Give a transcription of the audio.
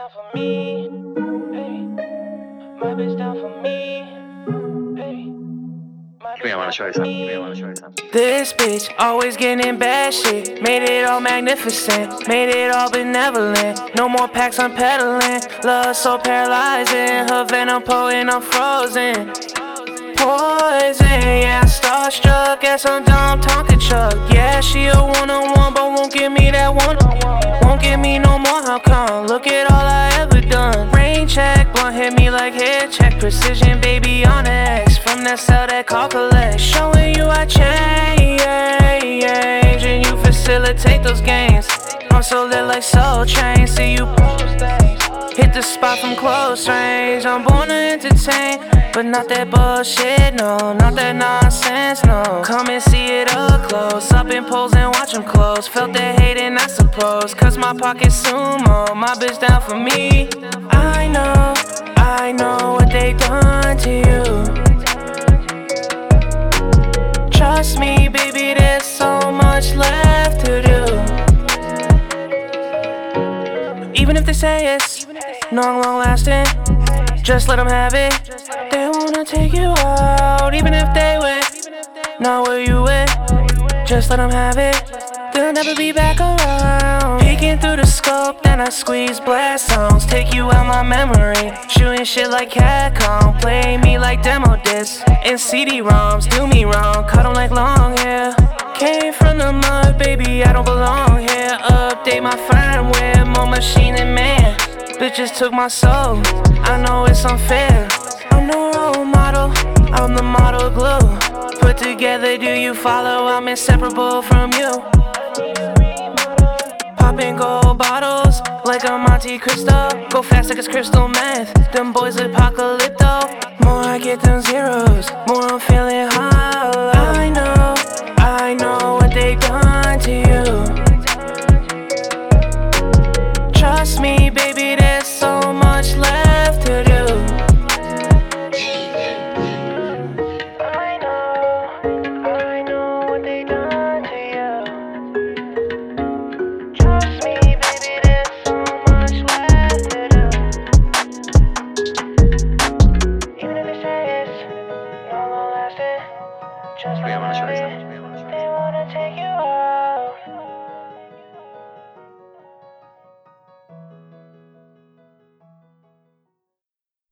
down for me. Hey, my bitch down for me. Hey, my bitch down for me. This bitch always getting bad shit. Made it all magnificent, made it all benevolent. No more packs, I'm peddling. Love so paralyzing. Her venom potent, I'm frozen. Poison, yeah, I'm starstruck. Guess I'm dumb, Tonka truck. Yeah, she a one-on-one, but won't give me that one-on-one. Won't give me no more, how come? Look at all I ever done. Rain check, blunt hit me like head check. Precision, baby, on X. From that cell that call collect. Showing you I change, and you facilitate those games. I'm so lit like Soul Train. See you post things. Hit the spot from close range. I'm born to entertain, but not that bullshit, no. Not that nonsense, no. Come and see it up close. Up in pose and watch them close. Felt that hating, I suppose. Cause my pocket's sumo. My bitch down for me. I know what they done to you. Trust me, baby, there's so much left to do. Even if they say it's long lasting, just let them have it. They wanna take you out, even if they win. Not where you with, just let them have it. They'll never be back around. Peeking through the scope, then I squeeze blast sounds. Take you out my memory, shooting shit like Capcom. Play me like demo discs and CD-ROMs. Do me wrong, cut 'em like long hair. Came from the mud, baby, I don't belong here. Update my firmware, more machine than man. Bitches took my soul, I know it's unfair. I'm no role model, I'm the model glue. Put together, do you follow? I'm inseparable from you. Popping gold bottles like a Monte Cristo. Go fast like it's crystal meth, them boys apocalypto. More I get them zeros, more I'm feeling hollow.